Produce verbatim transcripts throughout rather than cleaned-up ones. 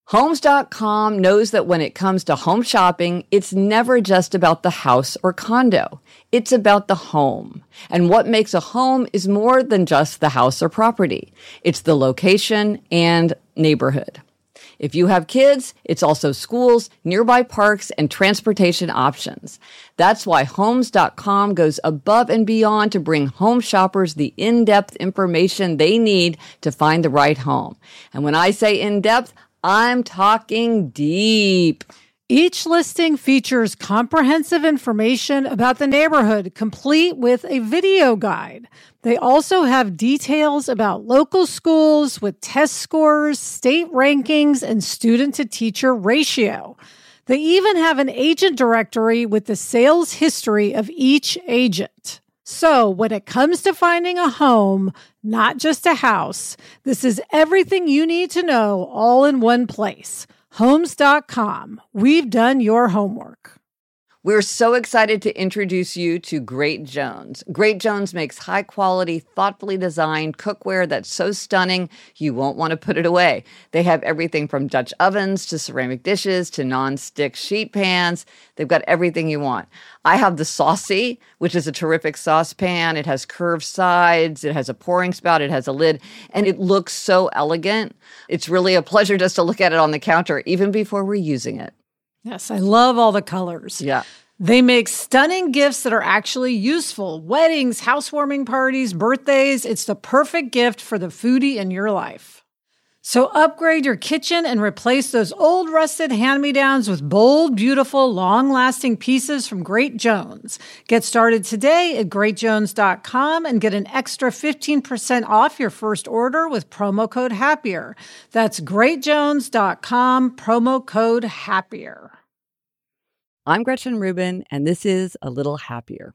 Homes dot com knows that when it comes to home shopping, it's never just about the house or condo. It's about the home. And what makes a home is more than just the house or property. It's the location and neighborhood. If you have kids, it's also schools, nearby parks, and transportation options. That's why Homes dot com goes above and beyond to bring home shoppers the in-depth information they need to find the right home. And when I say in-depth, I'm talking deep. Each listing features comprehensive information about the neighborhood, complete with a video guide. They also have details about local schools with test scores, state rankings, and student-to-teacher ratio. They even have an agent directory with the sales history of each agent. So when it comes to finding a home, not just a house, this is everything you need to know all in one place. Homes dot com. We've done your homework. We're so excited to introduce you to Great Jones. Great Jones makes high-quality, thoughtfully designed cookware that's so stunning you won't want to put it away. They have everything from Dutch ovens to ceramic dishes to non-stick sheet pans. They've got everything you want. I have the Saucy, which is a terrific saucepan. It has curved sides. It has a pouring spout. It has a lid. And it looks so elegant. It's really a pleasure just to look at it on the counter, even before we're using it. Yes, I love all the colors. Yeah. They make stunning gifts that are actually useful. Weddings, housewarming parties, birthdays. It's the perfect gift for the foodie in your life. So upgrade your kitchen and replace those old rusted hand-me-downs with bold, beautiful, long-lasting pieces from Great Jones. Get started today at Great Jones dot com and get an extra fifteen percent off your first order with promo code HAPPIER. That's Great Jones dot com, promo code HAPPIER. I'm Gretchen Rubin, and this is A Little Happier.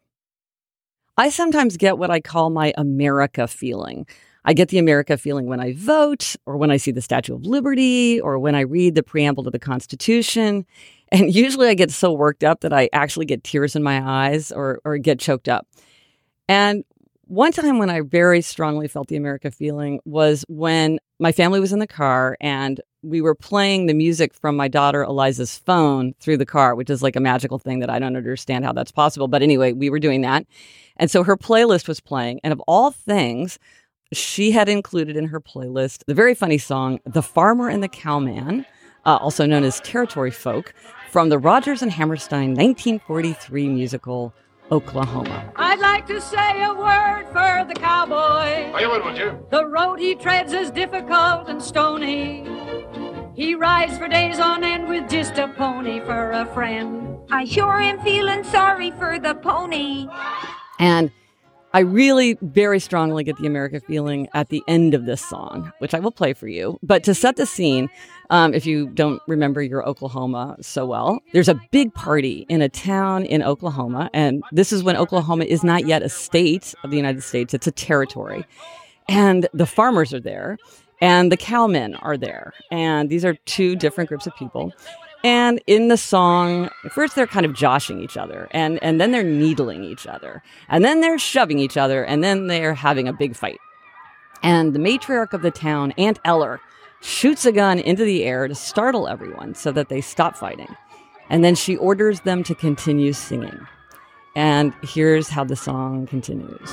I sometimes get what I call my America feeling. I get the America feeling when I vote, or when I see the Statue of Liberty, or when I read the preamble to the Constitution. And usually I get so worked up that I actually get tears in my eyes or, or get choked up. And one time when I very strongly felt the America feeling was when my family was in the car and we were playing the music from my daughter Eliza's phone through the car, which is like a magical thing that I don't understand how that's possible. But anyway, we were doing that. And so her playlist was playing. And of all things, she had included in her playlist the very funny song, The Farmer and the Cowman, uh, also known as Territory Folk, from the Rodgers and Hammerstein nineteen forty-three musical, Oklahoma. I'd like to say a word for the cowboy. Oh, you would, would you? The road he treads is difficult and stony. He rides for days on end with just a pony for a friend. I sure am feeling sorry for the pony. And I really very strongly get the America feeling at the end of this song, which I will play for you. But to set the scene, um, if you don't remember your Oklahoma so well, there's a big party in a town in Oklahoma. And this is when Oklahoma is not yet a state of the United States. It's a territory. And the farmers are there and the cowmen are there. And these are two different groups of people. And in the song, first they're kind of joshing each other, and, and then they're needling each other, and then they're shoving each other, and then they're having a big fight. And the matriarch of the town, Aunt Eller, shoots a gun into the air to startle everyone so that they stop fighting. And then she orders them to continue singing. And here's how the song continues.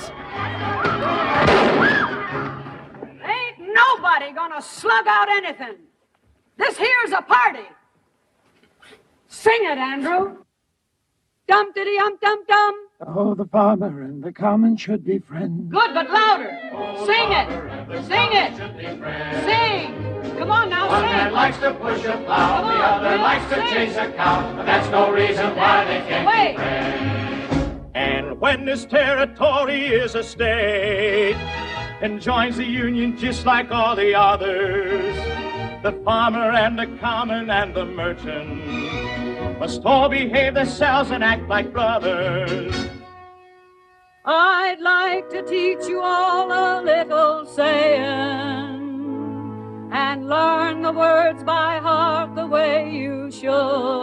Ain't nobody gonna slug out anything. This here's a party. Sing it, Andrew. Dum-diddy-um-dum-dum. Oh, the farmer and the cowman should be friends. Good, but louder. Sing it. Sing it. Sing. Come on now, One sing. man likes to push a plow, Come the on, other Bill, likes to sing. chase a cow, but that's no reason why they can't Wait. be friends. And when this territory is a state and joins the union just like all the others, the farmer and the cowman and the merchant must all behave themselves and act like brothers. I'd like to teach you all a little saying and learn the words by heart the way you should.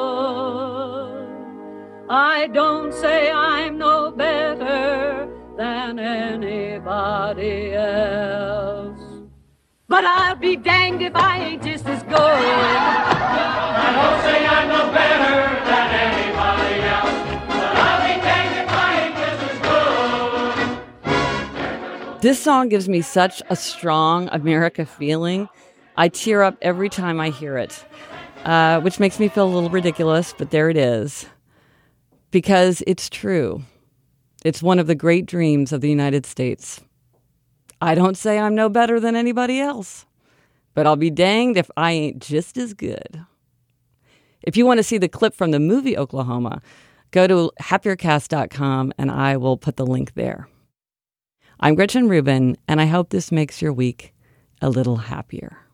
I don't say I'm no better than anybody else, but I'll be danged if I ain't just as good. This song gives me such a strong America feeling. I tear up every time I hear it, uh, which makes me feel a little ridiculous, but there it is. Because it's true. It's one of the great dreams of the United States. I don't say I'm no better than anybody else, but I'll be danged if I ain't just as good. If you want to see the clip from the movie Oklahoma, go to happier cast dot com and I will put the link there. I'm Gretchen Rubin, and I hope this makes your week a little happier.